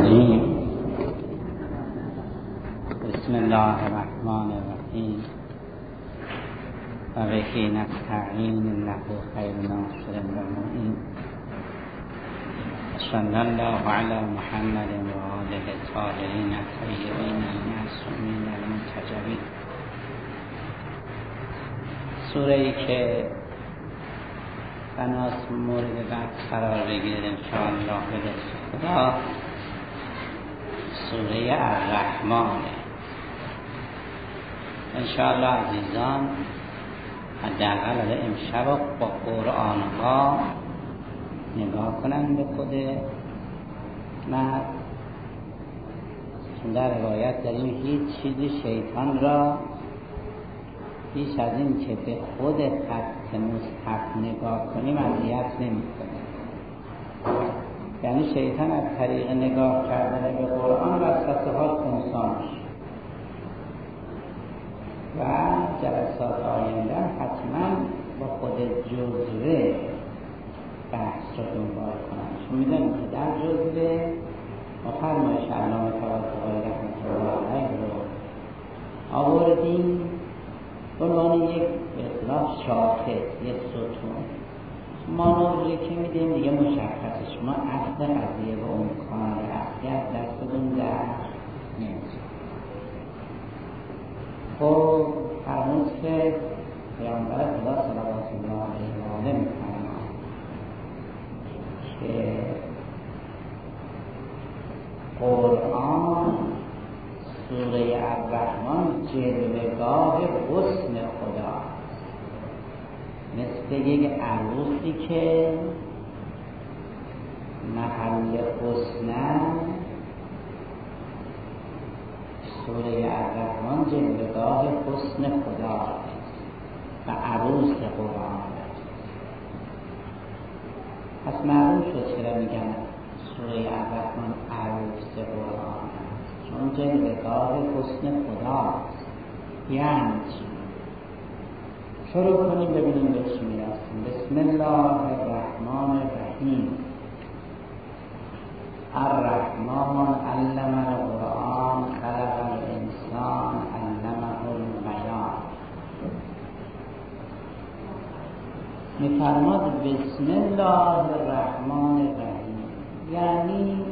الرجیم. بسم الله الرحمن الرحیم. و بهی نستعین انه خیر ناصر و معین. صلی الله علی محمد و آله الطاهرین الطیبین المعصومین المنتجبین. سوره ای که بناس مورد بحث قرار بگیرد انشاءالله به دست خدا سوره الرحمن. انشاءالله عزیزان حداقل امشب با قرآن ها نگاه کنند به خود مرد. در روایت داریم هیچ چیزی شیطان را بیش از این که به خود خط مستحق نگاه کنیم اذیت نمی‌کنه. یعنی شیطان از طریق نگاه کردن به قرآن وسوسه ها خنثی میشه و جلسات آینده حتما با خود جزوه بحث رو دنبال کنم. شما میدونید که در جزوه ما فرمایش علامه طباطبایی رحمة الله علیه رو آوردیم به عنوان یک به اصطلاح شاخص، یک ستون. مانوری که میدیم دیگه مشخصه. شما اصل قضیه و امکان اصلی از دستتون در نمیشه. خب فرمود که پیامبر خدا صلوات الله علیه و آله میفرماید که قرآن سوره الرحمن جلوه‌گاه حسن خداست، مثل یک عروسی که محل حسن. سوره الرحمن جلوه‌گاه حسن خداست و عروس قرآن است. پس معلوم شد چرا میگن سوره الرحمن عروس قرآن است، چون جلوه‌گاه حسن خداست. یعنی شروع کنیم ببینیم به چی میرسیم. بسم الله الرحمن الرحیم. الرحمن علم القرآن خلق الانسان علمه البیان. میفرماد بسم الله الرحمن الرحیم، یعنی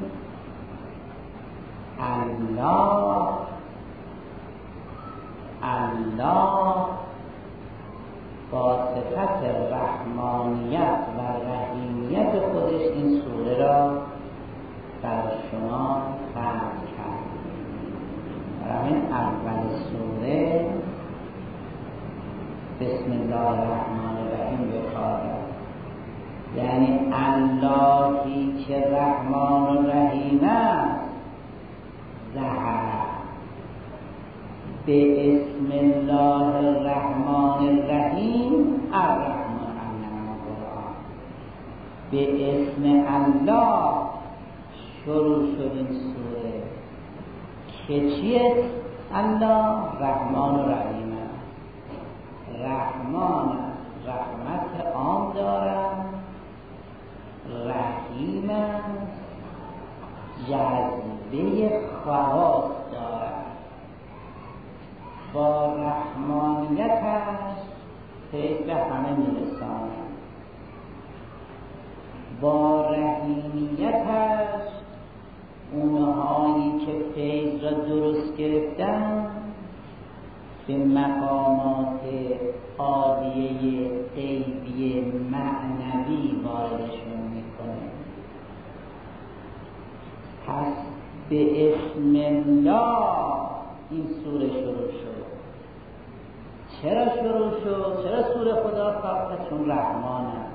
الله با صفت رحمانیت و رحیمیت خودش این سوره را بر شما خلق کرد. برای این اول سوره بسم الله الرحمن الرحیم بخواد، یعنی اللهی که رحمان و رحیم است ظهر به اسم الله الرحمن الرحیم. الرحمن علم القرآن، به اسم الله شروع شد این سوره که چیه؟ الله رحمان و رحیم است. رحمان رحمت عام دارد، رحیم است جذبه خواص دارد. با رحمانیتش فیض به همه میرساند، با رحیمیتش اونهایی که فیض را درست گرفتن به مقامات عالیه غیبی معنوی واردشون میکنه. پس به اسم الله این سوره شروع شد. چرا شروع شد؟ چرا سوره خدا خواست؟ چون رحمان است،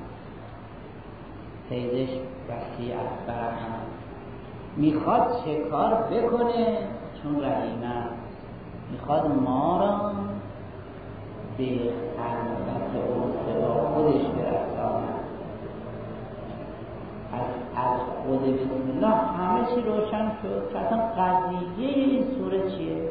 فیضش وسیع اکبر است. میخواد چه کار بکنه؟ چون رحیم است، میخواد ما را به خلقت اوصدا خودش برساند. از خود بسم الله همه چی روشن شد که اصلا قضیه این سوره چیه.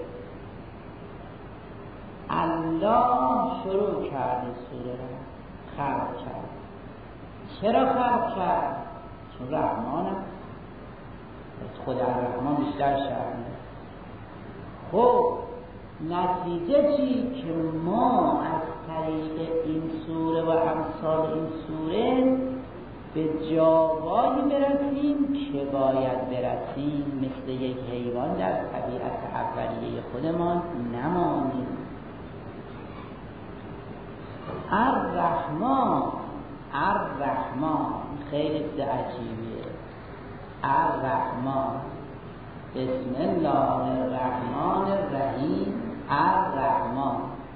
الله شروع کرد این سوره را خلق کرد. چرا خلق کرد؟ چون رحمان است. خود الرحمن بیشتر شرح میده. خب نتیجه چی؟ که ما از طریق این سوره و امثال این سوره به جاهایی برسیم که باید برسیم، مثل یک حیوان در طبیعت اولیه خودمان نمانیم. الرحمن خیلی عجیبیه. الرحمن، بسم الله الرحمن الرحیم. الرحمن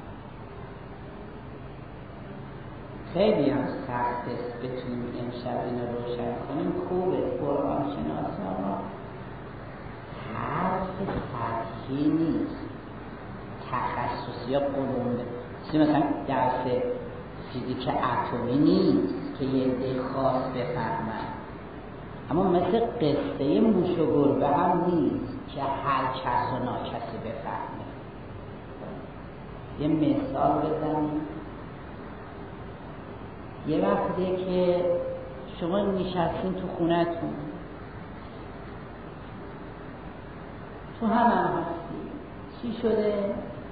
خیلی هم سخت است بتونیم امشب اینو روشن کنیم. خوبه قرآن شناسان ها حرف فتحی نیست، تخصصی یا قلمبه، مثلا درس فیزیک اتمی نیست که یه عده خاص بفهمن، اما مثل قصه موش و گربه هم نیست که هر کس و ناکسی بفهمه. یه مثال بزنیم. یه وقته که شما نشستین تو خونه‌تون، تو هم هستی، چی شده؟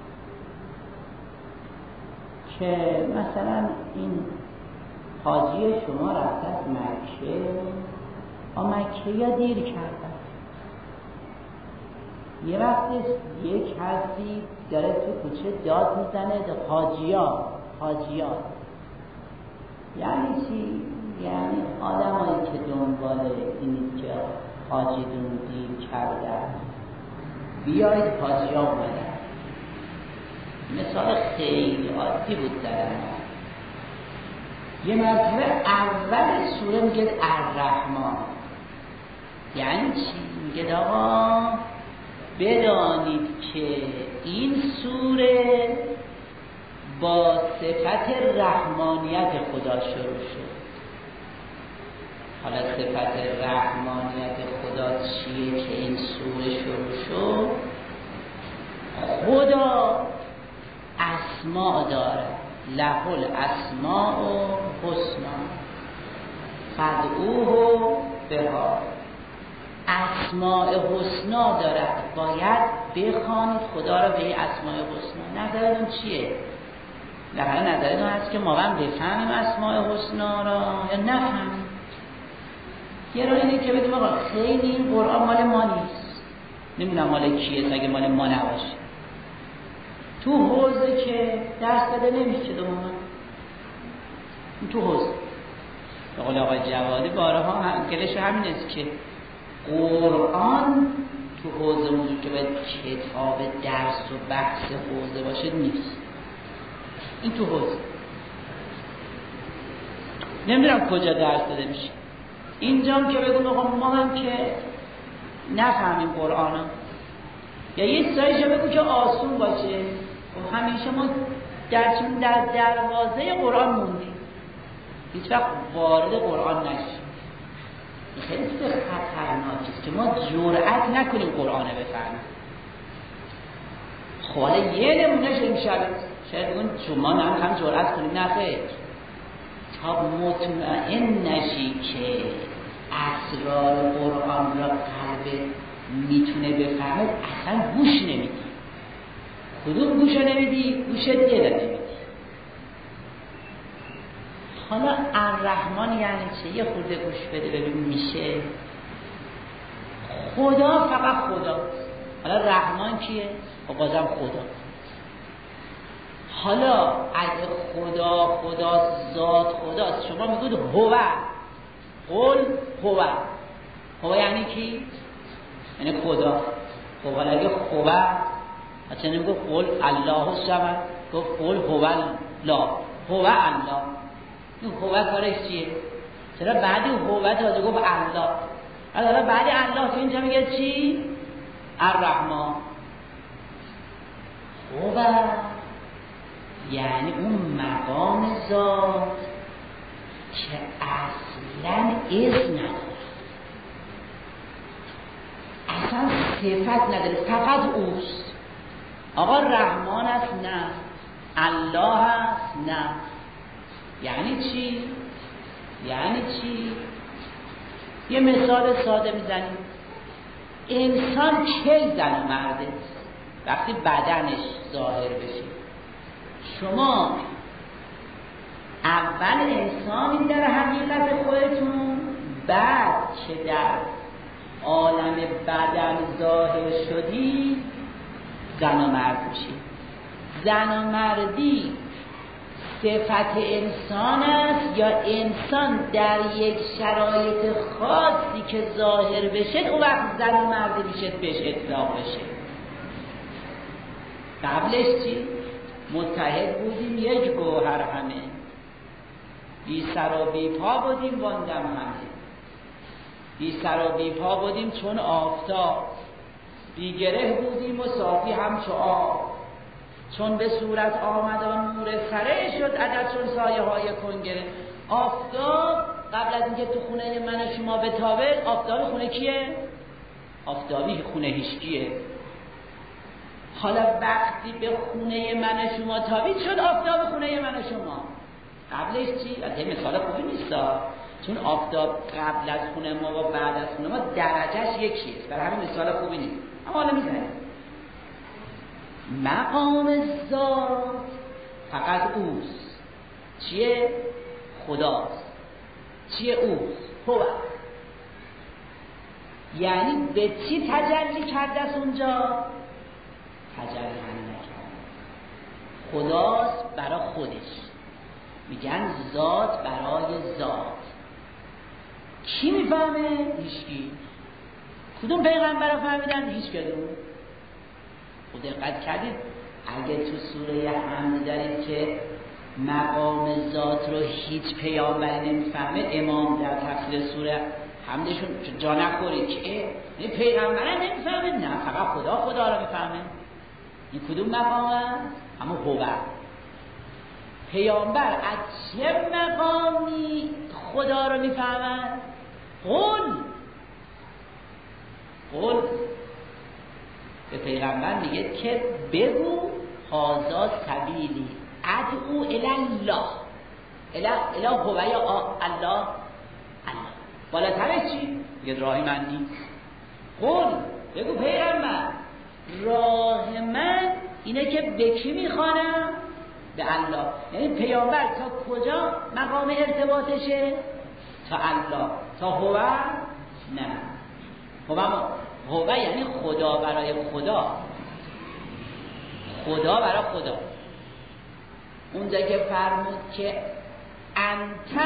که مثلا این حاجی شما رفته از مکه یا دیر کردن. یه وقت یک کسی داره تو کوچه داد میزنه حاجیان. یعنی چی؟ یعنی آدمایی که دنبال اینی که حاجیدون دیر کردن، بیایید حاجیان اومدن. مثال خیلی عادی بود در ما. یه مرتبه اول سوره میگه الرحمن. یعنی چی؟ میگه آقا بدانید که این سوره با صفت رحمانیت خدا شروع شد. حالا صفت رحمانیت خدا چیه که این سوره شروع شد؟ خدا اسماء داره، له الاسماء الحسنی فادعوه بها. اسماء حسنا دارد، باید بخوانید خدا را به این اسماء حسنا. نظرتون چیه؟ نظرتون هست که ما هم بفهمیم اسماء حسنا را یا نفهمیم؟ یه راه اینه که بگیم آقا خیلی این قرآن مال ما نیست، نمیدونم مال کیه، اگه مال ما نباشه تو حوزه که درس داده نمیشه دومون تو حوزه. به قول آقای جوادی بارها گلش همین است که قرآن تو حوزه موضوع که باید کتاب درس و بحث حوزه باشه نیست. این تو حوزه نمیدونم کجا درس داده میشه. اینجا که بگم آقا ما هم که نفهمیم قرآن ها، یا یه سایش بگو که آسون باشه و همیشه ما در دروازه قرآن موندیم، هیچ وقت وارد قرآن نشیم. این خیلی خطرناکه که ما جرأت نکنیم قرآن بفهمیم. خب حالا یه نمونه شاید بگون شما هم جرأت کنیم، نه خیر، تا مطمئن نشی که اسرار قرآن را قلب میتونه بفهمه اصلا گوش نمیدی. کدوم گوش نمیدی؟ گوش دل نمیدی. حالا الرحمن یعنی چه؟ یه خورده گوش بده ببین میشه. خدا فقط خداست. حالا رحمان کیه؟ خب بازم خدا. حالا اگه خدا ذات خداست، شما میگوید هو، قل هو یعنی کی؟ یعنی خدا. خب حالا اگه هو، اصلا نمیگه قل الله الصمد، گفت قل هو الله، هو الله. این هو کارش چیه؟ چرا بعدی هو تازه گفت الله؟ حالا بعدی الله تو اینجا میگه چی؟ الرحمن. هو یعنی اون مقام ذات که اصلا اسم نداره، اصلا صفت نداره، فقط اوست. آقا رحمان است؟ نه. الله است؟ نه. یعنی چی؟ یعنی چی؟ یه مثال ساده میزنیم. انسان کی زن و مرده؟ وقتی بدنش ظاهر بشه. شما اول انسانی در حقیقت خودتون، بعد که در عالم بدن ظاهر شدی زن و مرد میشی. زن و مردی صفت انسان است یا انسان در یک شرایط خاصی که ظاهر بشه اون وقت زن و مرد میشه، بهش اطلاق بشه. قبلش چی؟ متحد بودیم یک گوهر همه، بی سر و بی پا بودیم واندم همه. بی سر و بی پا بودیم چون آفتاب، بی گره بودیم و صافی همچو آب. چون به صورت آمد آن نور سره شد عدد چون سایه های کنگره. آفتاب قبل از اینکه تو خونه من و شما بتابه، آفتاب خونه کیه؟ آفتابی خونه هیچکیه. حالا وقتی به خونه من و شما تابید شد آفتاب خونه من و شما. قبلش چی؟ البته مثال خوبی نیستا، چون آفتاب قبل از خونه ما و بعد از خونه ما درجهش یکیه، برای همین مثال خوبی نیست. اما حالا میزنیم مقام ذات فقط اوست. چیه؟ خداست. چیه اوست؟ هو. یعنی به چی تجلی کرده است اونجا؟ تجلی نکرد. خداست برای خودش، میگن ذات برای ذات. کی میفهمه؟ هیچکی. کدوم پیغمبر فهمیدن؟ هیچ کدوم. خود دقت کردید اگه تو سوره حمد دارید که مقام ذات رو هیچ پیامبری نمیفهمه، امام در تفسیر سوره حمدشون جا نخورید که این پیغمبر نمیفهمه، نه فقط خدا رو میفهمه. این کدوم مقام است؟ اما هو. پیامبر از چه مقامی خدا رو میفهمه؟ قل به پیغمبر میگه که بگو هذا سبیلی ادعو الی الله. اله هو یا الله؟ بالاترش چی؟ میگه راه من نیست. قل بگو پیغمبر راه من اینه که به کی میخوانم؟ به الله. یعنی پیامبر تا کجا مقام ارتباطشه؟ تا الله. تا هو نه. هو یعنی خدا برای خدا، خدا برای خدا. اونجا که فرمود که انت،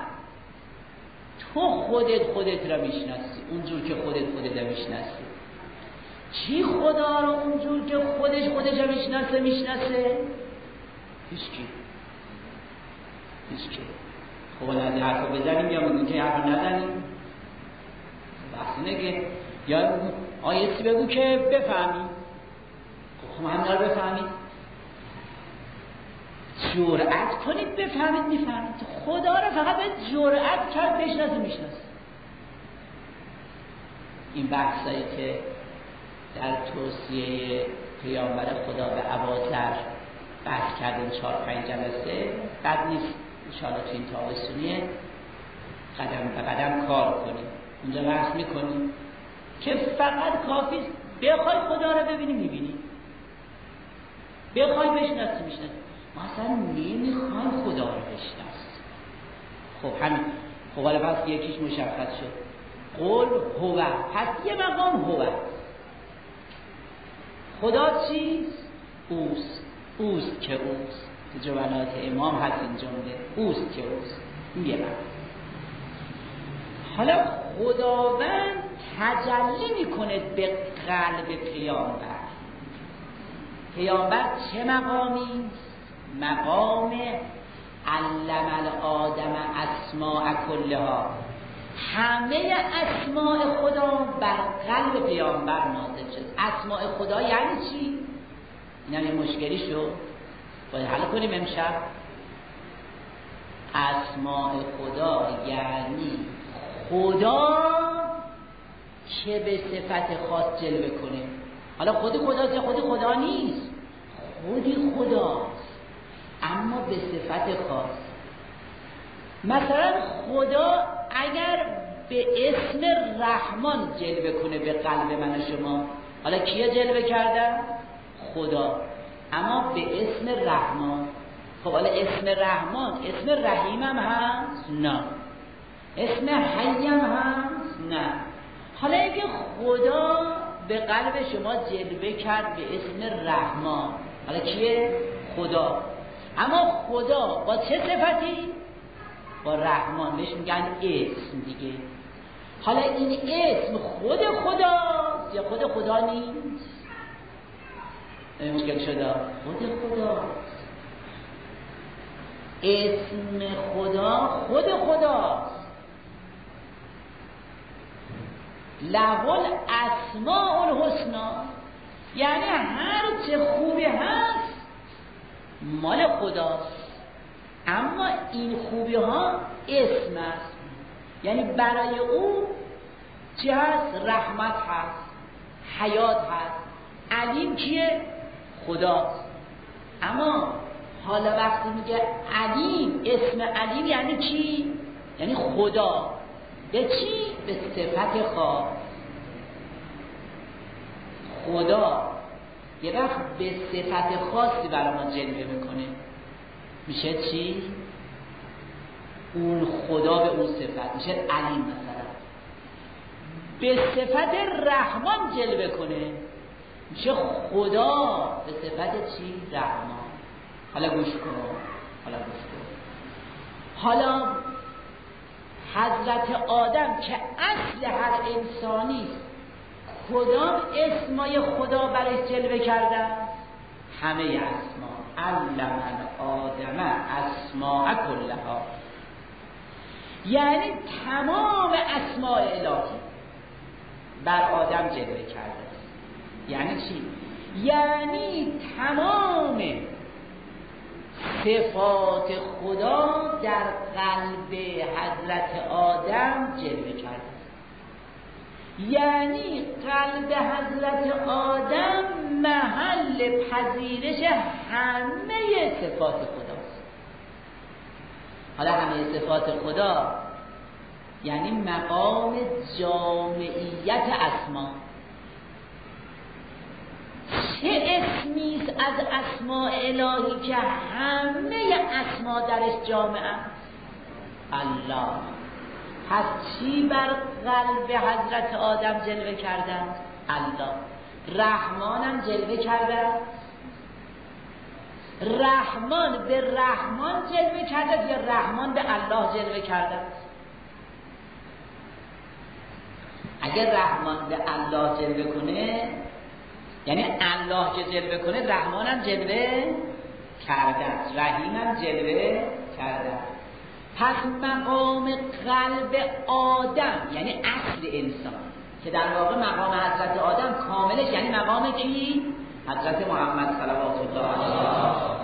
تو خودت را میشناسی اونجور که خودت را میشناسی. چی خدا رو اونجور که خودش را میشناسه؟ هیچکی. خب از این حرف رو بزنیم یا میگون که حرف رو نزنیم؟ بحث اینه که یا آیتی بگو که بفهمیم. خب هم دار بفهمید، جرأت کنید بفهمید. میفهمید خدا رو فقط به جرأت کرد میشناسه. این بحثایی که در توصیه پیامبر خدا به ابوذر بحث کردیم 4-5 جلسه، بد نیست انشاءالله تو این تابستونیه قدم به قدم کار کنیم. اونجا بحث میکنیم که فقط کافی بخوای خدا رو ببینی میبینی، بخوای بشناسی میشناسی. ما اصلا نمیخوایم خدا رو بشناسی. خب همین. خب حالا پس یکیش مشخص شد. قل هو، پس یه مقام هو. خدا چیست؟ اوست که اوست. تو جملات امام هست این جمله، اوست که اوست. این یه مقام. حالا خداوند تجلی میکنه به قلب پیامبر چه مقامی؟ مقام علم الآدم اسماء کلها. همه اسماء خدا بر قلب پیامبر نازل شد. اسماء خدا یعنی چی؟ این هم یه مشکلی شد، باید حل کنیم امشب. اسماء خدا یعنی خدا که به صفت خاص جلوه کنه. حالا خودی خداست یا خودی خدا نیست؟ خودی خداست اما به صفت خاص. مثلا خدا اگر به اسم رحمان جلوه کنه به قلب من و شما. حالا کیه جلوه کرده؟ خدا، اما به اسم رحمان. خب حالا اسم رحمان اسم رحیم هم هست؟ نه. اسم حی هم هست؟ نه. حالا اگه خدا به قلب شما جلوه کرد به اسم رحمان، حالا کیه؟ خدا. اما خدا با چه صفتی؟ با رحمان، بهش میگن اسم دیگه. حالا این اسم خود خداست یا خود خدا نیست؟ این مشکل شده. خود خداست. اسم خدا خود خداست. له الاسماء الحسنا، یعنی هر چه خوبی هست مال خداست، اما این خوبی ها اسم است. یعنی برای او چی هست؟ رحمت هست، حیات هست. علیم کیه؟ خداست. اما حالا وقتی میگه علیم، اسم علیم یعنی چی؟ یعنی خدا. به چی؟ به صفت خاص. خدا یه وقت به صفت خاصی برای ما جلوه میکنه، میشه چی؟ اون خدا به اون صفت میشه علیم. مثلا به صفت رحمان جلوه کنه میشه خدا به صفت چی؟ رحمان. حالا گوش کن. حالا حضرت آدم که اصل هر انسانی است، کدام اسمای خدا برش جلوه کردن؟ همه اسما. علم آدم اسماء کلها، یعنی تمام اسماء الهی بر آدم جلوه کرده. یعنی چی؟ یعنی تمام صفات خدا در قلب حضرت آدم جلوه کرده. یعنی قلب حضرت آدم محل پذیرش همه صفات خداست. حالا همه صفات خدا یعنی مقام جامعیت اسما. چه اسمی است از اسماء الهی که همه اسما درش جامعه است؟ الله. پس چی بر قلب حضرت آدم جلوه کرده؟ الله. رحمانم جلوه کرده. رحمان به رحمان جلوه کرده یا رحمان به الله جلوه کرده؟ اگر رحمان به الله جلوه کنه، یعنی الله که جلوه کنه رحمانم جلوه کرده، رحیمم جلوه کرده. پس مقام قلب آدم یعنی اصل انسان، که در واقع مقام حضرت آدم کاملش یعنی مقام کی؟ حضرت محمد صلوات الله علیه.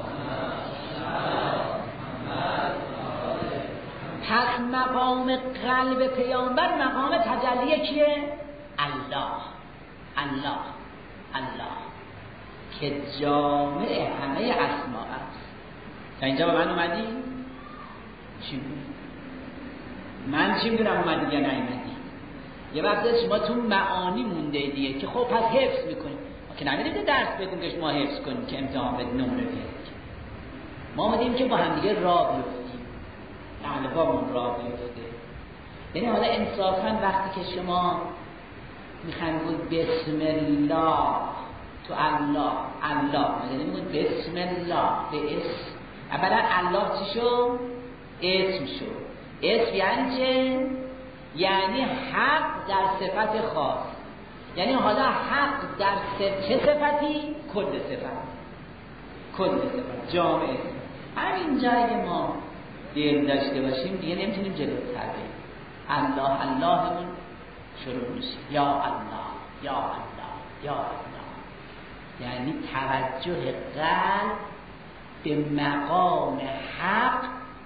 پس مقام قلب پیامبر مقام تجلی کیه؟ الله. الله الله که جامع همه اسما است. تا اینجا به من اومدی؟ چی بود؟ من چی میدونم اومدی یا نیومدی؟ یه وقت شما تو معانی مونده دیگه که خب پس حفظ میکنیم. ما که نمیدونیم درس بدیم که شما حفظ کنیم که امتحان بدیم نمره بیاریم. ما اومدیم که با هم دیگه راه بیفتیم، قلبامون راه بیفته. یعنی حالا انصافا وقتی که شما میخوایم بود بسم الله تو الله، الله یعنی میگوید بسم الله به اسم. اولا الله چی شد؟ اسم شد. اسم یعنی چه؟ یعنی حق در صفت خاص. یعنی حالا حق در چه صفتی؟ کل صفت. کل صفت جامعه. همین جایی ما دل داشته باشیم دیگه نمیتونیم جلوتر بریم. الله اللهمون شروع میشه یا الله یا الله یا الله. یعنی توجه قلب به مقام حق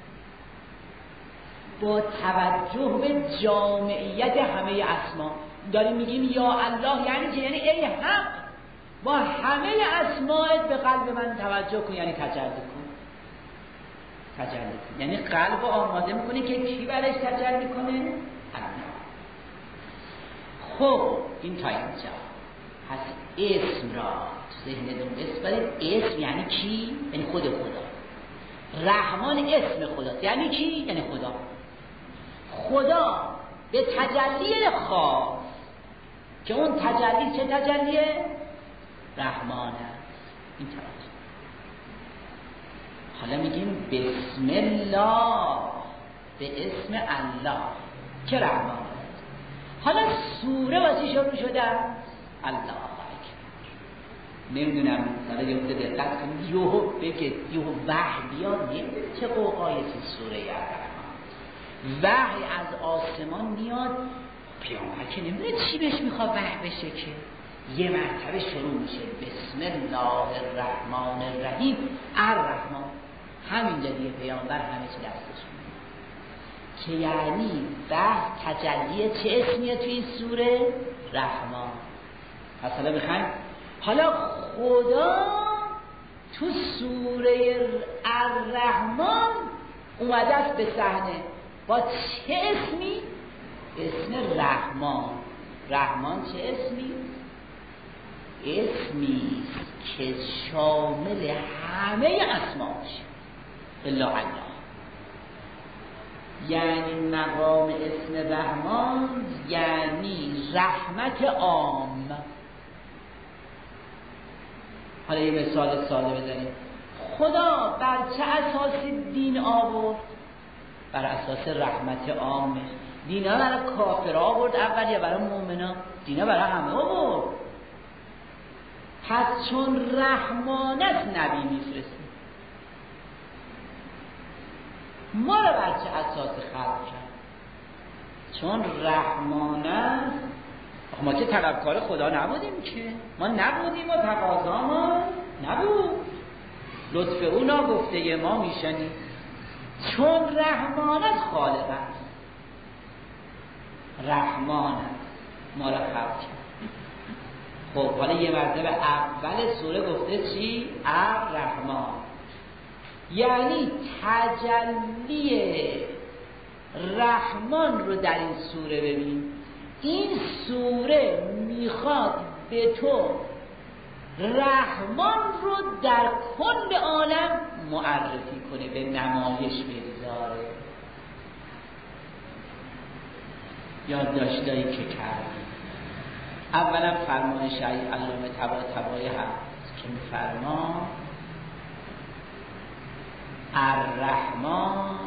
با توجه به جامعیت همه اسما. داریم میگیم یا الله یعنی چه؟ یعنی ای حق با همه اسماءت به قلب من توجه کن، یعنی تجلی کن. تجلی کن یعنی قلب آماده میکنه که کی برش تجلی کنه؟ الله. خب این تا اینجا پس اسم را ذهنتون بسپارید. اسم یعنی کی؟ یعنی خود خدا. رحمان اسم خداست. یعنی کی؟ یعنی خدا. خدا به تجلی خاص که اون تجلی چه تجلیه؟ رحمانه. این توجه. حالا میگیم بسم الله، به اسم الله که رحمان. حالا سوره واسه شروع شده الله اکبر. نمیدونم حالا یه وقت دقت کنید یهو بگید یهو وحی بیاد نمیدونه چه قوقایی سوره الرحمن. وحی از آسمان میاد، پیامبر که نمیدونه چی بهش میخواد وحی بشه که یه مرتبه شروع میشه بسم الله الرحمن الرحیم. الرحمن همینجا دیگه پیامبر همه چی دستش که یعنی وحی تجلیه چه اسمیه تو این سوره؟ رحمان. مثلا بخوایم حالا خدا تو سوره الرحمن اومده است به صحنه با چه اسمی؟ اسم رحمان. رحمان چه اسمی؟ اسمی که شامل همه اسماش الا الله. یعنی مقام اسم رحمان یعنی رحمت عام. حالا یه مثال ساده بزنیم. خدا بر چه اساسی دین آورد؟ بر اساس رحمت عامه. دینا برای کافر آورد اول یا برای مؤمنا؟ دینا برای همه آورد. پس چون رحمان است نبی میفرسته. ما رو بر چه اساس خلق کرد؟ چون رحمان است. ما که طلبکار خدا نبودیم که، ما نبودیم و تقاضا ما نبود، لطف او ناگفته ما میشنیم. چون رحمان است خالق است، رحمان است ما را خلق کرد. خب حالا یه مرتبه اول سوره گفته چی؟ الرحمن، یعنی تجلی رحمان رو در این سوره ببین. این سوره میخواد به تو رحمان رو در کل عالم معرفی کنه، به نمایش بگذاره. یادداشتایی که کردیم اولا فرمان شریع علامه طباطبایی هست که میفرما الرحمن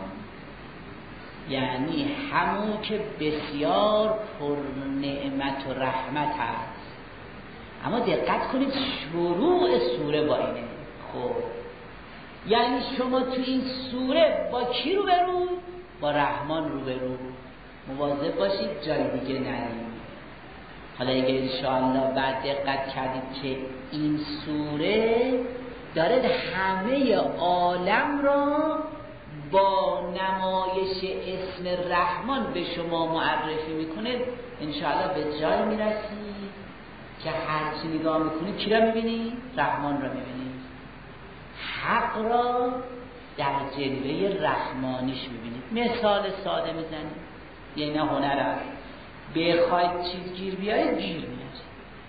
یعنی همون که بسیار پر نعمت و رحمت هست. اما دقت کنید شروع سوره با اینه. خب یعنی شما تو این سوره با کی رو برو؟ با رحمان رو برو. مواظب باشید جای دیگه نرید. حالا اگه انشاءالله بعد دقت کردید که این سوره داره همه عالم را با نمایش اسم رحمان به شما معرفی میکنه. انشاءالله به جای میرسید که هر چی نگاه میکنید کی را میبینید؟ رحمان را میبینید. حق را در جلوه رحمانیش میبینید. مثال ساده میزنید، یه نه هنر است، بخواید چیز گیر بیاید گیر میاد.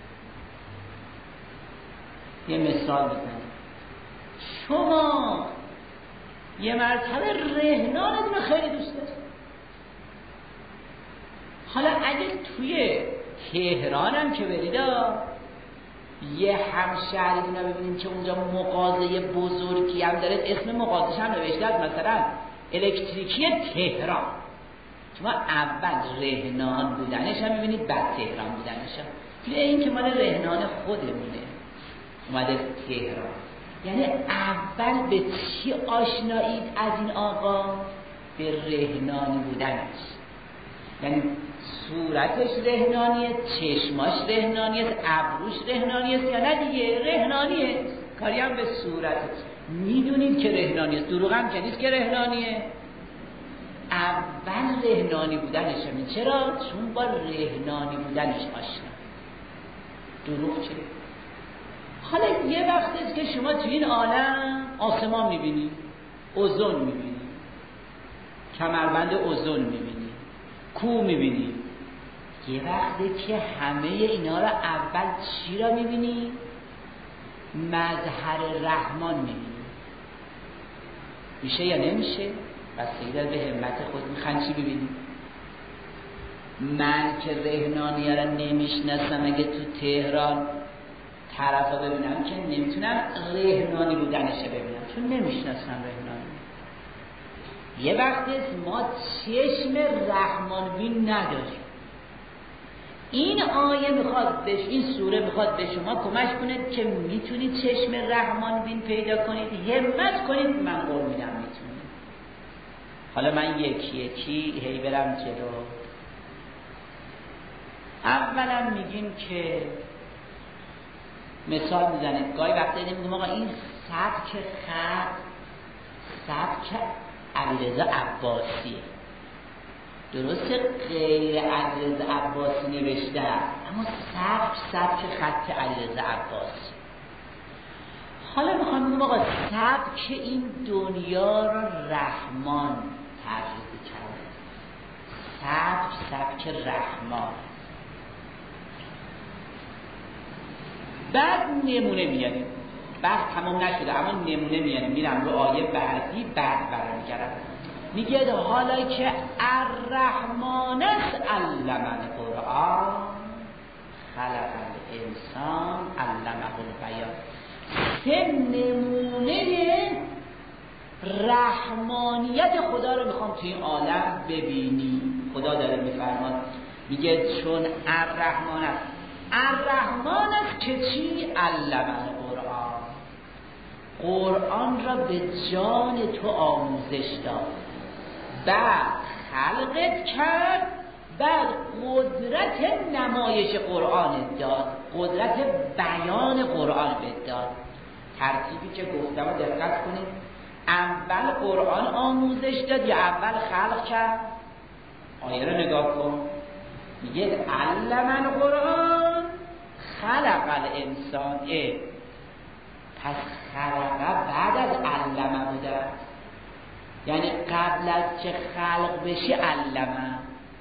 یه مثال بزنید، شما یه مرتبه رهنانتون رو خیلی دوست دارید. حالا اگه توی تهران هم که برید یه همشهریتون رو ببینید که اونجا مغازه بزرگی هم داره، اسم مغازش هم نوشته است مثلا الکتریکی تهران. شما اول رهنان بودنش هم میبینید بعد تهران بودنش هم. این که مال رهنان خودمونه اومده تهران. یعنی اول به چی آشنایید از این آقا؟ به رهنانی بودنش. یعنی صورتش رهنانیه، چشماش رهنانیه، ابروش رهنانیه یا نه دیگه؟ رهنانیه. کاری هم به صورتش. میدونید که رهنانیه، دروغ هم که نیست که رهنانیه. اول رهنانی بودنش همین. چرا؟ چون با رهنانی بودنش آشنا. دروغ چه؟ حالا یه وقت که شما تو این عالم آسمان میبینی، اوزون میبینی، کمربند اوزون میبینی، کوه میبینی، یه وقتی که همه اینا را اول چی را میبینی؟ مظهر رحمان میبینی. میشه یا نمیشه؟ بستگی داره به همت خود. میخوان چی ببینی؟ من که رهنانی را نمیشناسم، اگه تو تهران طرفا ببینم که نمیتونم رهنانی بودنشه ببینم، چون نمیشناسم رهنانی. یه وقتی ما چشم رحمان بین نداریم. این آیه میخواد این سوره میخواد به شما کمک کنه که میتونید چشم رحمان بین پیدا کنید. همت کنید، من قول میدم میتونید. حالا من یکی یکی هی برم جلو. اولا میگیم که مثال میزنید، گاهی وقتا میگیم آقا این سبک خط سبک علیرضا عباسیه. درسته غیر علیرضا عباسی نوشته، اما سبک خط علیرضا عباسی. حالا میخوام بگم آقا سبک این دنیا رو رحمان طراحی کرده. سبک رحمان. بعد نمونه میاریم. بحث تمام نشده اما نمونه میاریم. میرم رو آیه بعدی بعد برمیگردم. میگه حالا که الرحمن علم القرآن خلق الانسان علمه البیان. سه نمونه رحمانیت خدا رو میخوام توی این عالم ببینی. خدا داره میفرماد، میگه چون الرحمن است. الرحمن است که چی؟ علم القرآن. قرآن را به جان تو آموزش داد، بعد خلقت کرد، بعد قدرت نمایش قرآن داد، قدرت بیان قرآن داد. ترتیبی که گفتم رو دقت کنید. اول قرآن آموزش داد یا اول خلق کرد؟ آیه رو نگاه کن، میگه علم القرآن خلق الانسان. پس خلق بعد از علمه بوده، یعنی قبل از که خلق بشه علمه.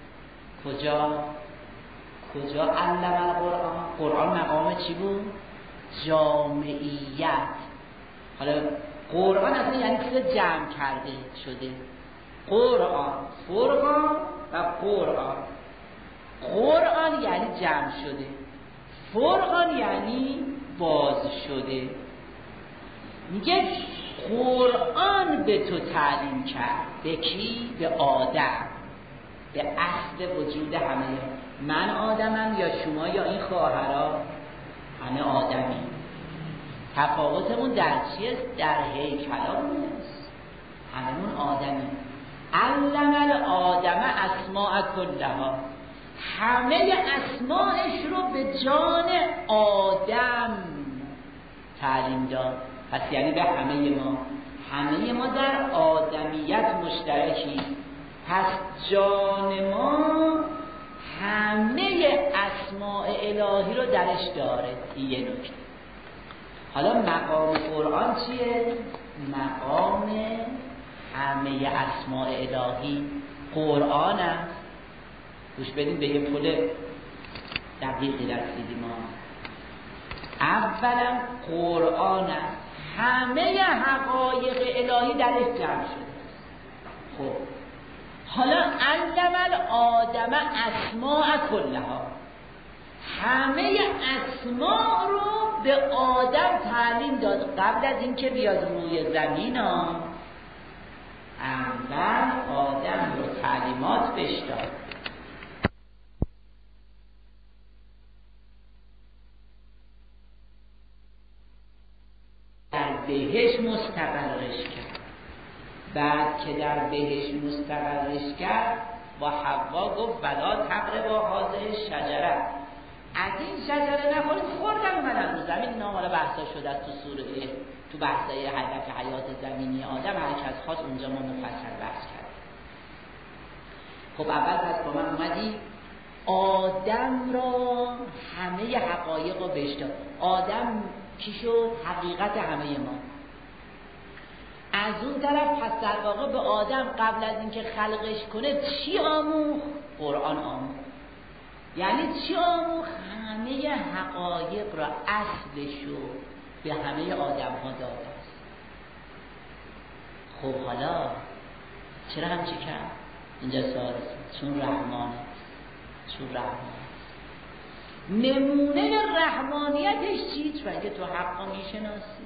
کجا علم القرآن؟ قرآن مقام چی بود؟ جامعیت. حالا قرآن اصلا یعنی چیز جمع کرده شده. قرآن، فرقان و قرآن. قرآن یعنی جمع شده، فرقان یعنی باز شده. میگه قرآن به تو تعلیم کرد. به کی؟ به آدم، به اصل وجود همه. من آدمم یا شما یا این خواهرها، همه آدمی. تفاوتمون در چیه؟ در هیکلمون نیست، هممون آدمی. علم الآدم اسماء کلها، همه اسماءش رو به جان آدم تعلیم داد. پس یعنی به همه ما در آدمیت مشترکی. پس جان ما همه اسماء الهی رو درش داره. این یه نکته. حالا مقام قرآن چیه؟ مقام همه اسماء الهی قرآن است. گوش بدیم به یه پل دقیقی رسیدیم ما. اولا قرآن است، همه حقایق الهی درش جمع شده. خب حالا علم الآدم اسماء کلها، همه اسماء رو به آدم تعلیم داد. قبل از اینکه بیاد روی زمین اول آدم رو تعلیمات بهش داد. در بهش مستقرش کرد. بعد که در بهش مستقرش کرد با حوا گفت ولا تقربا هذه شجره، از این شجره نخورید. خوردن اومدن رو زمین. اینا حالا بحثا شده است تو سوره، تو بحثای هدف حیات زمینی آدم. هر کس خواست اونجا ما مفصل بحث کرد. خب اول پس با من اومدی آدم را همه حقایق رو بهش داد. آدم کی شد؟ حقیقت همه ما. از اون طرف پس در واقع به آدم قبل از اینکه خلقش کنه چی آموخت؟ قرآن آموخت. یعنی چی آموخت؟ همه حقایق را، اصلشو به همه آدم ها داده است. خب حالا چرا همچی کرد؟ اینجا سوال است. چون رحمان است. چون رحمان است. نمونه رحمانیتش چیست؟ بگه تو حقا میشناسی.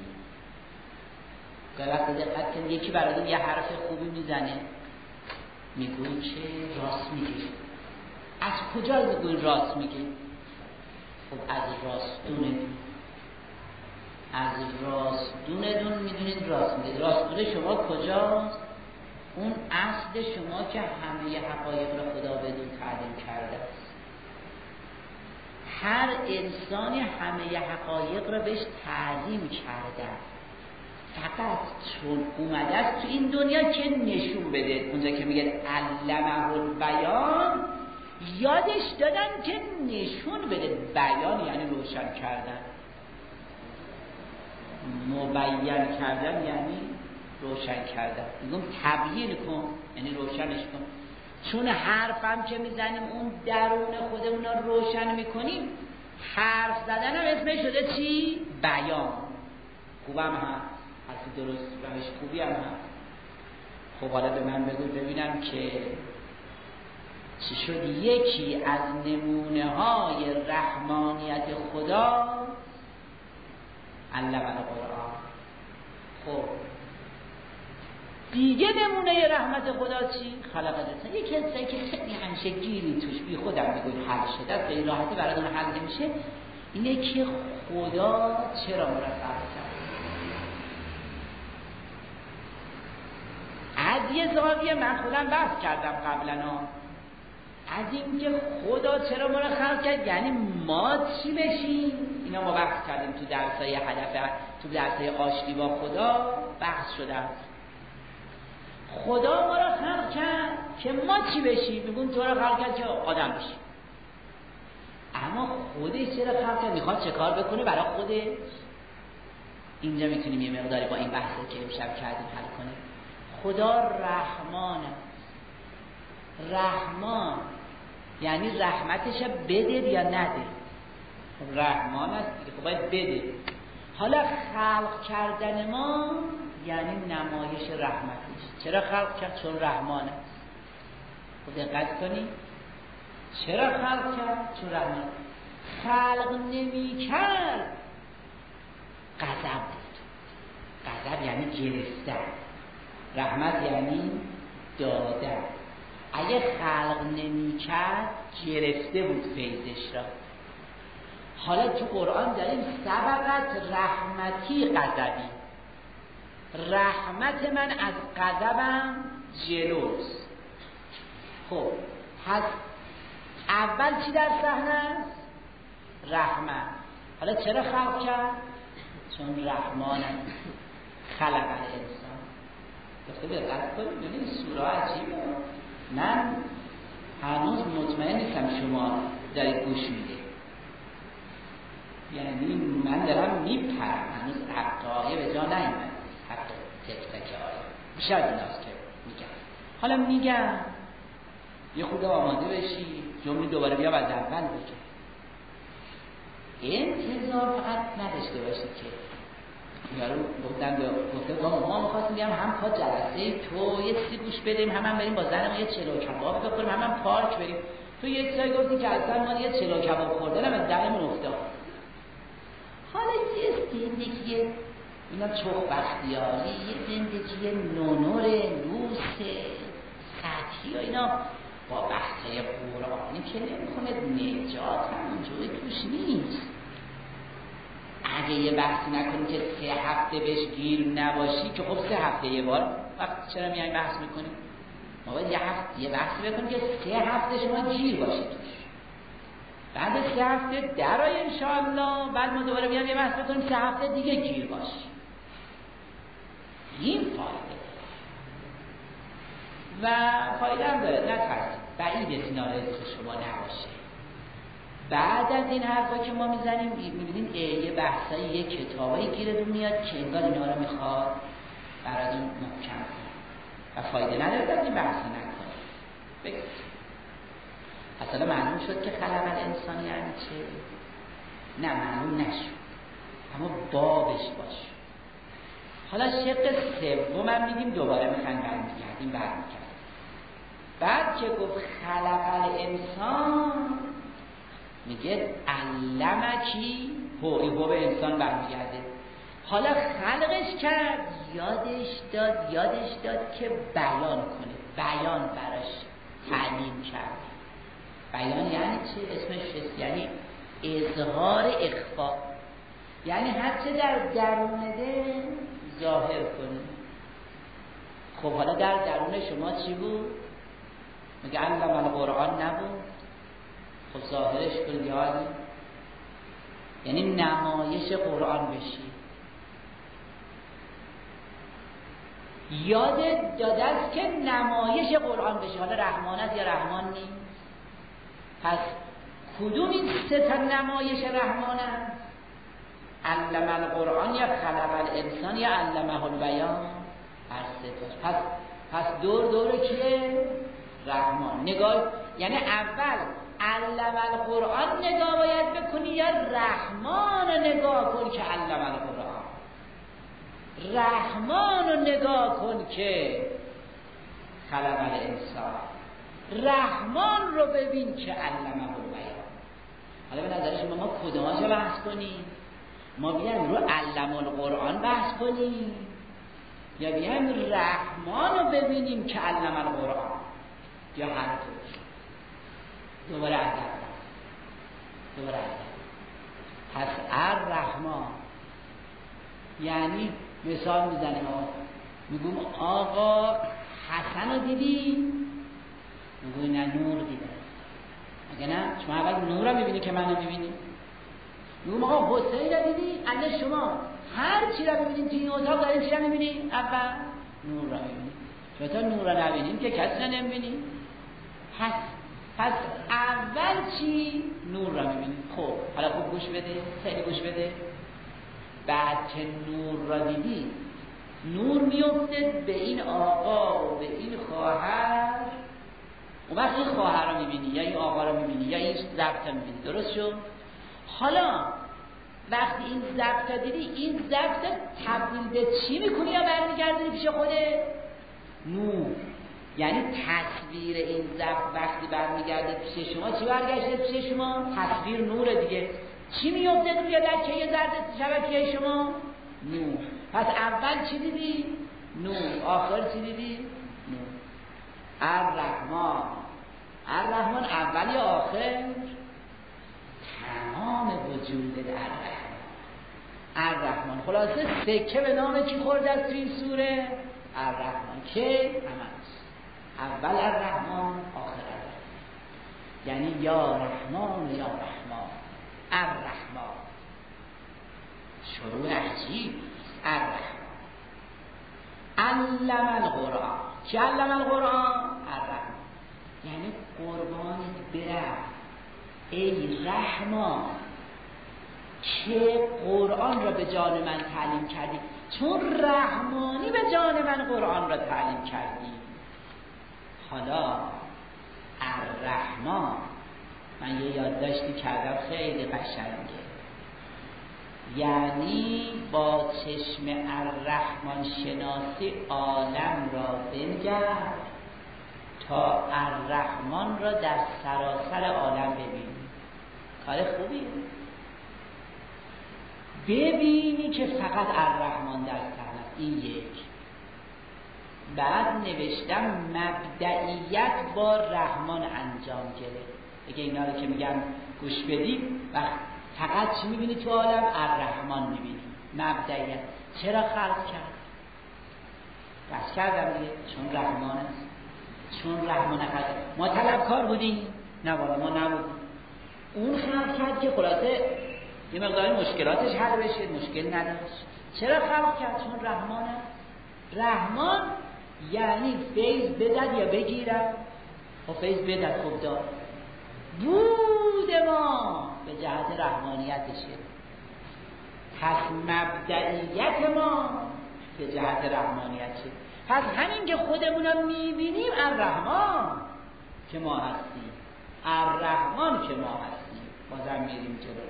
وقتی دقت کنید یکی برای یه حرف خوبی میزنه، میگوی چه راست میگه. از کجا میگوی راست میگه؟ خب از راستونه. از راستونه میدونید راست میگه. راستونه شما کجاست؟ اون اصل شما که همه حقایق را خدا بدون تعلیم کرده است. هر انسانی همه حقایق را بهش تعلیم کرده، فقط چون اومده است تو این دنیا که نشون بده. اونجا که میگه علمه البیان، یادش دادن که نشون بده. بیان یعنی روشن کردن، مبین کردن یعنی روشن کردن. میگم تبیین کن یعنی روشنش کن. چون حرفم که میزنیم اون درون خودمون رو روشن میکنیم، حرف زدن هم اسمش شده چی؟ بیان. خوبم هست، حرف درست روش خوبی هم هست. خب حالا به من بگو ببینم که چی شد یکی از نمونه های رحمانیت خدا علم القرآن. خب دیگه نمونه رحمت خدا چی؟ خلق الانسان. یکی از که خیلی همیشه گیری توش بی خودم میگوید حل شده است، خیلی راحتی براتون حل نمیشه، اینه که خدا چرا ما را خلق کرد. از یه زاویه من خودم بحث کردم قبلا از این که خدا چرا ما را خلق کرد، یعنی ما چی بشیم. اینا ما بحث کردیم تو درسای هدف، تو درسای آشتی با خدا بحث شده است. خدا ما را خلق کرد که ما چی بشیم؟ میگون تو را خلق کرد که آدم بشیم. اما خودش چرا خلق کرد؟ میخواد چه کار بکنه برای خودش؟ اینجا میتونیم یه مقداری با این بحثی که امشب کردیم حل کنیم. خدا رحمانه. رحمان یعنی رحمتش بده یا نده. رحمان است دیگه، خب باید بده. حالا خلق کردن ما یعنی نمایش رحمتش. چرا خلق کرد؟ چون رحمان است. خب دقت کنید چرا خلق کرد؟ چون رحمان. خلق نمی کرد غضب بود. غضب یعنی گرفتن، رحمت یعنی دادن. اگه خلق نمی کرد گرفته بود فیضش را. حالا تو قرآن داریم سبقت رحمتی غضبی. رحمت من از غضبم جلوست. خب پس اول چی در صحنه است؟ رحمت. حالا چرا خلق کرد؟ چون رحمانم خلق الانسان. گفته دقت کنید ببینید سوره عجیبه. من هنوز مطمئن نیستم شما دارید گوش میدید. یعنی من دارم میپرم، هنوز حقایق به جا نیامد. حق تک تک آیه بیشتر ایناست که میگم. حالا میگم یه خود آماده بشی، جمله دوباره بیا و از اول بگم. انتظار فقط نداشته باشید که یارو گفته ما می‌خواستیم بیام هم تا جلسه تو یه چیزی گوش بدیم، هم بریم با زنمون یه چلو کباب بخوریم، هم پارک بریم. تو یک جای گفتی جلسه ما یه چلو کباب خوردنم از دلمون افتاد. حالا یه زندگی اینا چوخ بختیاری، یه زندگی نونور لوس سطحی و اینا با بحثای قرآنی که نمی‌خونه نجات همونجوری توش نیست. اگه یه بحثی نکنی که 3 هفته بهش گیر نباشی که خب 3 هفته یه بار، وقت چرا میای بحث میکنیم؟ ما باید یه بحثی بکنیم که 3 هفته شما گیر باشی توش. بعد 3 هفته درای انشاءالله بعد ما دوباره بیام یه بحث بکنیم 3 هفته دیگه گیر باشی. این فایده و فایده هم داره. نترسید بعید اینا رزق شما نباشه. بعد از این حرفا که ما میزنیم میبینیم یه بحثای یه کتابایی گیرتون میاد که انگار اینا رو میخواد براتون محکم کنه و فایده نداره از این بحثا نکنه. اصلا معلوم شد که خلق الانسان یعنی چه؟ نه معلوم نشد، اما بابش باشه. حالا شق سوم هم میگیم دوباره میخوایم برمیگردیم. بعد که گفت خلق الانسان میگه علمکی هو، این هو به انسان برمیگرده. حالا خلقش کرد، یادش داد که بیان کنه، بیان براش تعلیم کرد. بیان یعنی چه؟ اسمش چیست؟ یعنی اظهار اخفا، یعنی هرچه در درون دل ظاهر کنی. خب حالا در درون شما چی بود؟ میگه علم القرآن نبود؟ خب ظاهرش کن یعنی نمایش قرآن بشی. یادت داده است که نمایش قرآن بشه. حالا رحمان است یا رحمان نیست؟ پس کدوم این سه تا نمایش رحمان است؟ علم القرآن یا خلق الانسان یا علمه البیان؟ هر سه تاش. پس دور کیه؟ رحمان. نگاه یعنی اول علم القرآن نگاه باید بکنی یا رحمان نگاه کن که علم القرآن؟ رحمان رو نگاه کن که خلق الانسان. رحمان رو ببین که علمه البیان. حالا به نظر شما ما کدوماشو بحث کنیم؟ ما بیایم رو علم القرآن بحث کنیم یا بیایم رحمان رو ببینیم که علم القرآن؟ یا هر دو؟ دوباره پس الرحمن یعنی مثال میزنیم، میگم آقا حسن رو دیدی؟ میگوی نه نور دیدم. اگه نه شما اول نور رو میبینی که منو میبینی. میگم آقا حسین رو دیدی؟ اگه شما هر چی رو میبینیم توی این اتاق داریم چی رو میبینی؟ اول نور رو میبینی. چون تا نور رو نبینیم که کسی رو نمیبینی. پس اول چی؟ نور رو میبینی. خب حالا خوب گوش بده، خیلی گوش بده. بعد که نور را دیدی، نور میفته به این آقا و به این خواهر. اون وقت این خواهر رو میبینی یا این آقا رو میبینی یا این ضبط رو میبینی. درست شد؟ حالا وقتی این ضبط رو دیدی، این ضبط تبدیل به چی میکنی یا برمیگردی پیش خوده؟ نور. یعنی تصویر این ضبط وقتی برمیگرده پیش شما چی برگشته پیش شما؟ تصویر نور دیگه. چی میفته توی لکه ذره شبکیه شما؟ نور. پس اول چی دیدی؟ نور. آخر چی دیدی؟ نور. الرحمن اول یا آخر؟ تمام وجود الرحمن. خلاصه سکه به نام کی خورده است توی این سوره؟ الرحمن. که اول الرحمن آخر الرحمن. یعنی یا رحمان یا رحمان. الرحمن شروع عجیب. الرحمن علم القرآن. که علم القرآن؟ الرحمن. یعنی قربانت برم ای رحمان که قرآن را به جان من تعلیم کردی، چون رحمانی به جان من قرآن را تعلیم کردی. حالا الرحمن من یه یادداشتی کردم خیلی قشنگه. یعنی با چشم الرحمن شناسی عالم را بنگر تا الرحمن را در سراسر عالم ببینی. کار خوبیه. ببینی که فقط الرحمن در صحنه. این یک. بعد نوشتم مبدئیت با رحمان انجام گرفت. اگه اینا رو که میگم گوش بدیم و فقط چی میبینی تو عالم؟ الرحمن میبینی. مبدئیت. چرا خلق کرد؟ بس کردم دیگه چون رحمان است. چون رحمان خلق. ما طلبکار بودیم؟ نه والا ما نبودیم. اون خلق کرد که خلاصه یه مقدار مشکلاتش حل بشه. مشکل نداشت. چرا خلق کرد؟ چون رحمان است. رحمان یعنی فیض بدد یا بگیرد. و فیض بدد خوب داد. بود ما به جهت رحمانیتشه. پس مبدئیت ما به جهت رحمانیتشه. پس همین که خودمونم میبینیم الرحمن که ما هستیم. الرحمن که ما هستیم، بازم میریم جلو.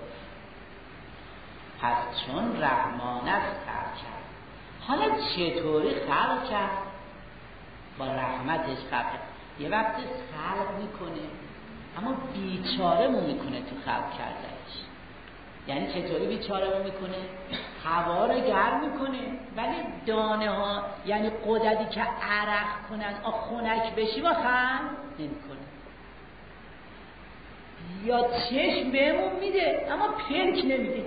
پس چون رحمان است خلق کرد. حالا چطوری خلق کرد؟ با رحمتش خلق کرد. یه وقت خلق میکنه اما بیچاره‌مون میکنه تو خلق کردنش. یعنی چطوری بیچاره‌مون میکنه؟ هوا رو گرم میکنه ولی دانه ها، یعنی قدرتی که عرق کنن خنک بشی و خلق نمیکنه. یا چشم بهمون میده اما پلک نمیده.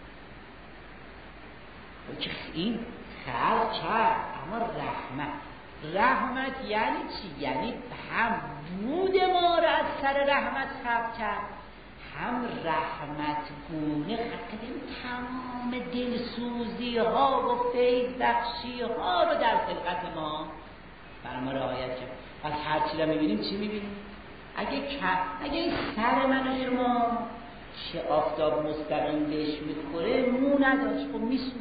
این خلق کرد اما رحمت یعنی چی؟ یعنی هم بود ما را از سر رحمت خلق کرد، هم رحمت گونه خلق تمام دلسوزی ها و فیض بخشی ها رو در خلقت ما بر ما رعایت کرد. پس هر چی رو میبینیم چی میبینیم؟ اگه این سر من و شما چه آفتاب مستقیم بهش میخوره مو نداشت، خب میسوخت.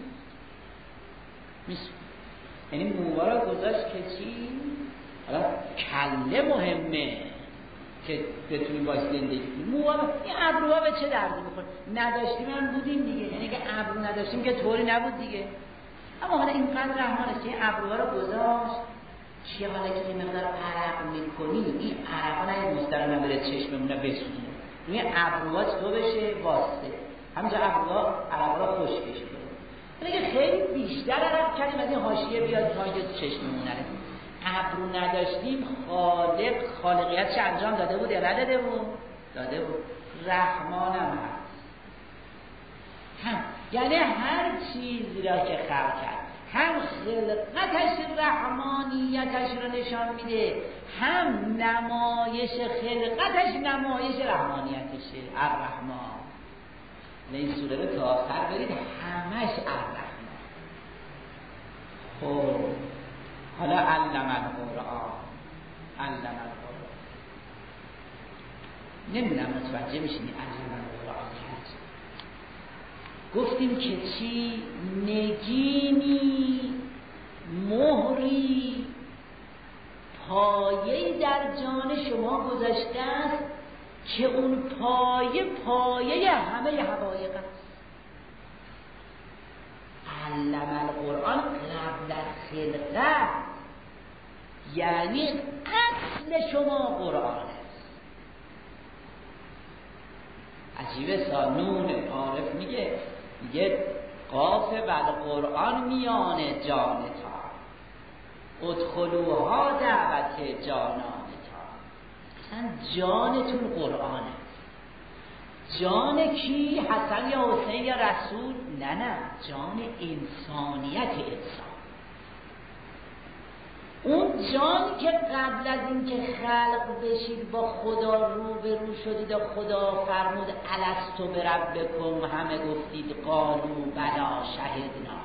یعنی موها را گذاشت که چی؟ حالا کله مهمه که بتونیم باش زندگی کنیم. موها این ابروها به چه دردی میخوره؟ نداشتیم هم بودیم دیگه، یعنی که ابرو نداشتیم که طوری نبود دیگه. اما حالا این قدر رحمان است که این ابروها را گذاشت. چیه حالا که این مقدار عرق میکنی، این عرقا نه مستقیم نبره چشممونه بسونه، روی ابروها تو بشه واسطه، همینجا ابروها عرقا را خشک بشه. یعنی خیلی بیشتر عرق کردیم از این حاشیه بیاد تا اینجا چشممون نره. ابرو نداشتیم، خالقیتش انجام داده بود یا نداده بود؟ داده بود. رحمانم هست. یعنی هر چیزی را که خلق کرد، هم خلقتش رحمانیتش رو نشان میده، هم نمایش خلقتش نمایش رحمانیتشه. الرحمن. این سوره رو تا آخر برید همش الرحمن. خب حالا علم القرآن. نمیدونم متوجه میشینی علم القرآن هست. گفتیم که چی؟ نگینی، مهری، پایه‌ای در جان شما گذاشته است که اون پایه همه حقایق است. علم القرآن قبل از خلقت، یعنی اصل شما قرآن است. عجیبه سانون عارف میگه قاف بعد قرآن میانه جانتا، ادخلوها دعوت جانانتا. اصلا جانتون قرآن است. جان کی؟ حسن یا حسین یا رسول؟ نه، جان انسانیت انسان. اون جان که قبل از اینکه خلق بشید با خدا روبرو شدید و خدا فرمود الستو بربکم، همه گفتید قالوا بلی شهدنا.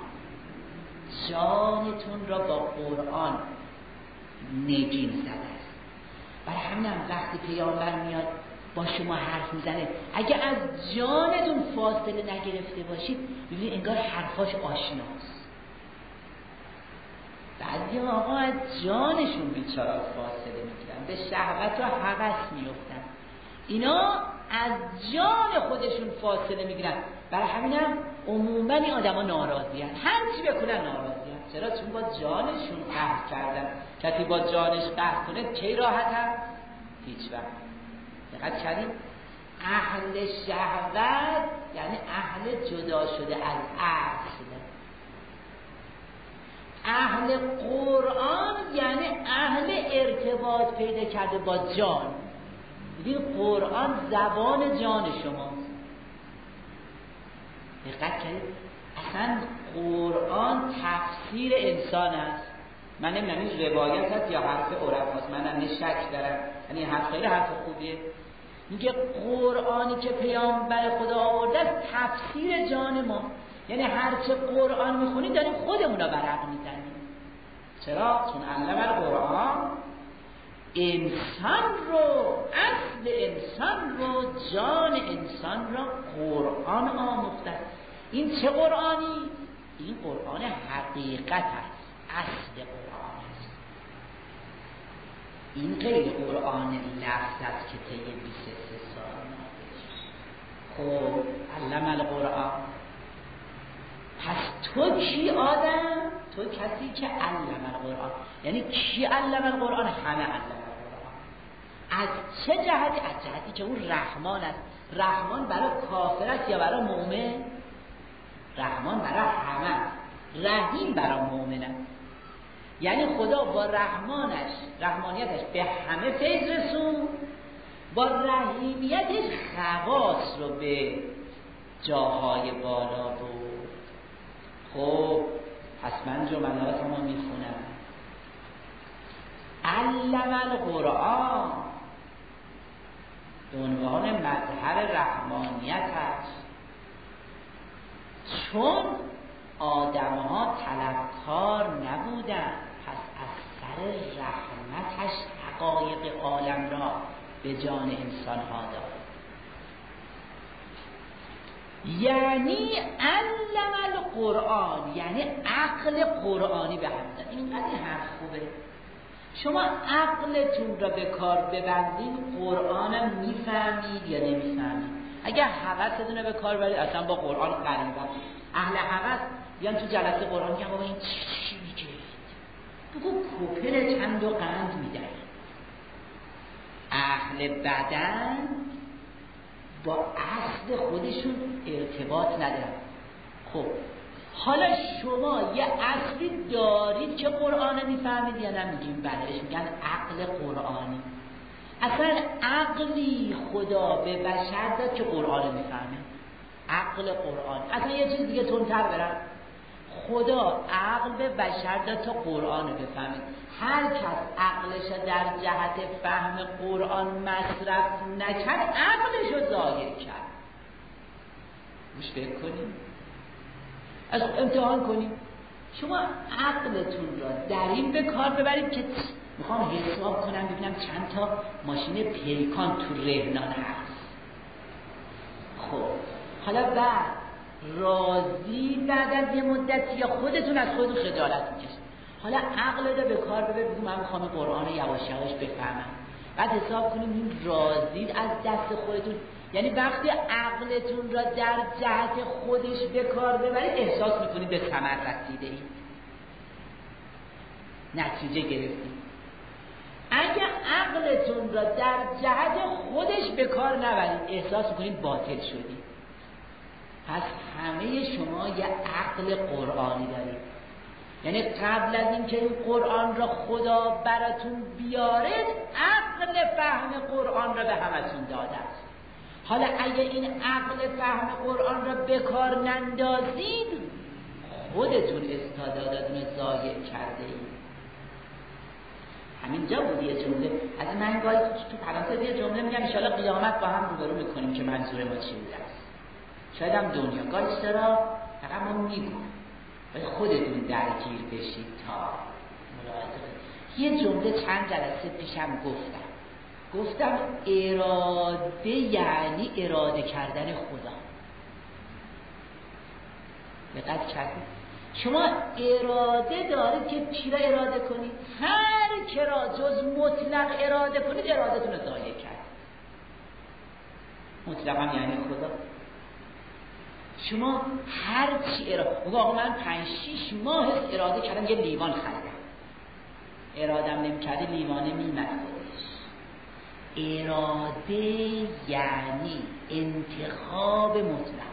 جانتون را با قرآن نگین زده است. برای همین وقتی پیامبر میاد با شما حرف میزنه، اگه از جانتون فاصله نگرفته باشید ببینید انگار حرفاش آشناست. بعضی آقا از جانشون بیچاره فاصله میگیرن، به شهوت و هوس میفتن. اینا از جان خودشون فاصله میگیرن. برای همینم عموما این آدما ناراضی هستن، هر چی بکنن ناراضی هستن. چرا؟ چون با جانشون قهر کردن. کسی با جانش قهر کنه کی راحت هست؟ هیچ وقت. دقت کردیم؟ اهل شهوت یعنی اهل جدا شده از اصل. اهل قرآن یعنی اهل ارتباط پیدا کرده با جان. ببین قرآن زبان جان شماست. دقت کردید؟ اصلا قرآن تفسیر انسان است. من نمیدونم این روایت هست یا حرف عرفاست، منم شک دارم. یعنی حرف خیلی حرف خوبیه. میگه قرآنی که پیامبر خدا آورده است تفسیر جان ما. یعنی هرچه قرآن میخونیم داریم خودمون رو برق میزنیم. چرا؟ چون علم القرآن انسان رو، اصل انسان رو، جان انسان رو قرآن آموخته. این چه قرآنی؟ این قرآن حقیقت است، اصل قرآن است. این غیر قرآن لفظ است که طی 23 سال خب علم القرآن. پس تو کی آدم؟ تو کسی که علم القرآن. یعنی کی علم القرآن؟ همه علم القرآن. از چه جهتی؟ از جهتی که اون رحمان است. رحمان برای کافر است یا برای مؤمن؟ رحمان برای همه، رحیم برای مؤمن است. یعنی خدا با رحمانش، رحمانیتش به همه فیض رسون، با رحیمیتش خواص رو به جاهای بالا بود. خب پس من جملات ما میخونم. علم القرآن به عنوان مظهر رحمانیت است، چون آدم‌ها طلبکار نبودند، پس از سر رحمتش حقایق عالم را به جان انسان‌ها داد. یعنی علم القرآن، یعنی عقل قرآنی به هم داد. اینقدر حرف خوبه. شما عقلتون را به کار ببندید، قرآن میفهمید یا نمیفهمید. اگر حوستون رو به کار ببرید، اصلا با قرآن قریبا. اهل حوس بیان تو جلسه قرآن میگن بابا این چی میگه؟ بگو کوپر چند و قند میدهید. اهل بدن با اصل خودشون ارتباط ندارن. خب حالا شما یه اصلی دارید که قرآن میفهمید یا نمیگیم؟ بلهش میگن عقل قرآنی. اصلا عقلی خدا به بشر داد که قرآن میفهمه. عقل قرآن. اصلا یه چیز دیگه تندتر برم، خدا عقل به بشر داد تا قرآن بفهمید. هر کس عقلش در جهت فهم قرآن مصرف نکرد، عقلش رو ظاهر کرد. مش فکر کنیم، از امتحان کنیم. شما عقلتون را در این به کار ببرید که میخوام حساب کنم ببینم چند تا ماشین پیکان تو رهنان هست. خب حالا بعد راضی بعد از یه مدتی یا خودتون از خودتون خجالت میکشید. حالا عقل رو به کار ببرید، من میخوام قرآن یواش یواش بفهمم. بعد حساب کنیم این راضید از دست خودتون. یعنی وقتی عقلتون را در جهت خودش به کار ببرید، احساس میکنید به ثمر رسیدید، نتیجه گرفتید. اگر عقلتون را در جهت خودش به کار نبرید، احساس میکنید باطل شدید. پس همه شما یه عقل قرآنی دارید. یعنی قبل از اینکه این قرآن را خدا براتون بیاره، عقل فهم قرآن را به همتون داده است. حالا اگه این عقل فهم قرآن را به کار نندازید، خودتون استعداداتون رو ضایع کرده اید. همینجا بود یه جمله از من گاهی تو پرانتز یه جمله میگم ان شاءالله قیامت با هم روبرو میکنیم که منظور ما چی بوده است. شاید هم دنیا گاهی چرا فقط ما میگم ولی خودتون درگیر بشید تا ملاحظه کنید. یه جمله چند جلسه پیشم گفتم اراده یعنی اراده کردن خدا. دقت کردید؟ شما اراده دارید که چی را اراده کنید؟ هر که را جز مطلق اراده کنید، ارادتون رو ضایع کرد. مطلق هم یعنی خدا. شما هر چی اراده، آقا من 5-6 ماه اراده کردم یه لیوان خریدم، ارادم نمی‌کردی لیوانه میمد خودش. اراده یعنی انتخاب مطلق.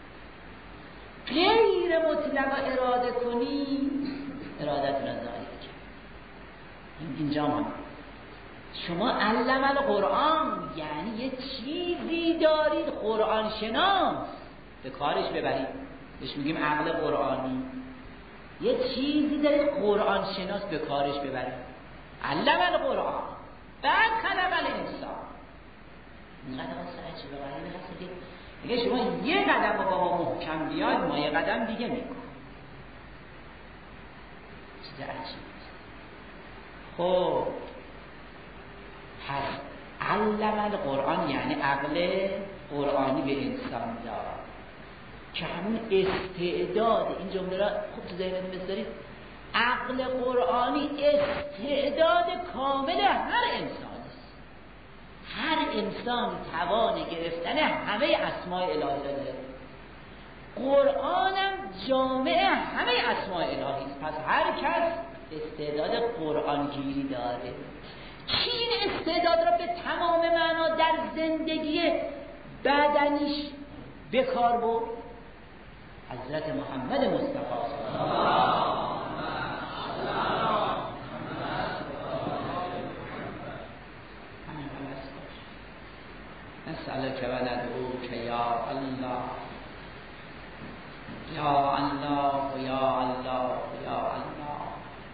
غیر مطلق اراده کنی، ارادتون رو ضایع کرد. اینجا هم شما علم القرآن یعنی یه چیزی دارید قرآن شناس، به کارش ببرید. بهش میگیم عقل قرآنی. یه چیزی دارید قرآن شناس، به کارش ببرید. علم القرآن بعد خلق الانسان. اینقدر واسه عجیبه غریبه هست که دیگه شما یه قدم با بابا محکم بیاد، ما یه قدم دیگه میکنم. چیز عجیبه. خب پس علم القرآن یعنی عقل قرآنی به انسان داد که همون استعداد. این جمله را خوب تو ذهنتون بذارید. عقل قرآنی استعداد کامل هر انسان است. هر انسان توان گرفتن همه اسماء الهی داره. قرآنم جامع همه اسماء الهی است. پس هر کس استعداد قرآنگیری داره. کی این استعداد را به تمام معنا در زندگی بدنیش به کار برد؟ حضرت محمد مصطفی نسألك و ندعوك یا الله یا الله یا الله یا الله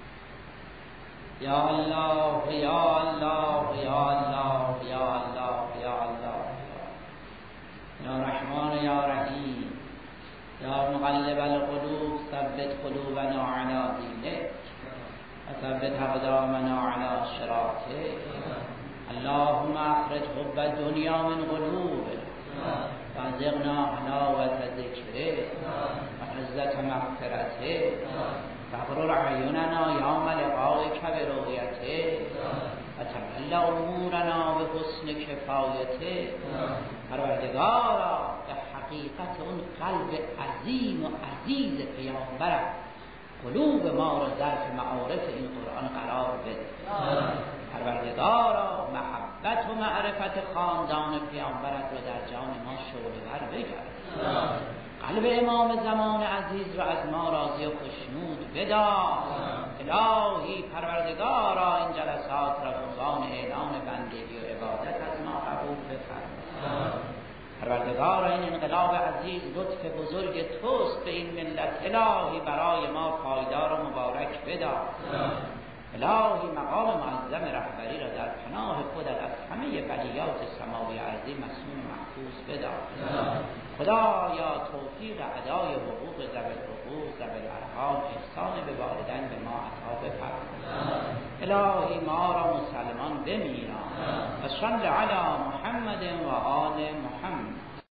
یا الله یا الله یا الله یا الله یا الله یا رحمان یا رحیم یا مقلب القلوب ثبت قلوبنا علی دینک و ثبت اقدامنا علی صراطک. اللهم اخرج حب الدنیا من قلوبنا وارزقنا حلاوة ذکرک و لذت مغفرتک فاغرر اعیننا یوم لقائک برؤیتک و تول امورنا بحسن کفایتک. پروردگارا به حقیقت اون قلب عظیم و عزیز پیامبرت قلوب ما را ظرف معارف این قرآن قرار بده. پروردگارا محبت و معرفت خاندان پیامبرت را در جان ما شعله‌ور بگرد. قلب امام زمان عزیز را از ما راضی و خوشنود بدار. الهی پروردگارا این جلسات را به عنوان اعلان بندگی و عبادت از ما قبول بفرما. پروردگارا این انقلاب عزیز لطف بزرگ توست به این ملت. الهی برای ما پایدار و مبارک بدار. الهی مقام معظم رهبری را در پناه خودت از همه بلیات سماوی ارضی مصون و محفوظ بدار. خدایا توفیق ادای حقوق ذوی الحقوق ذوی الارحام احسان به والدین به ما عطا بفرما. الهی ما را مسلمان بمیران و صل علی محمد و آل محمد.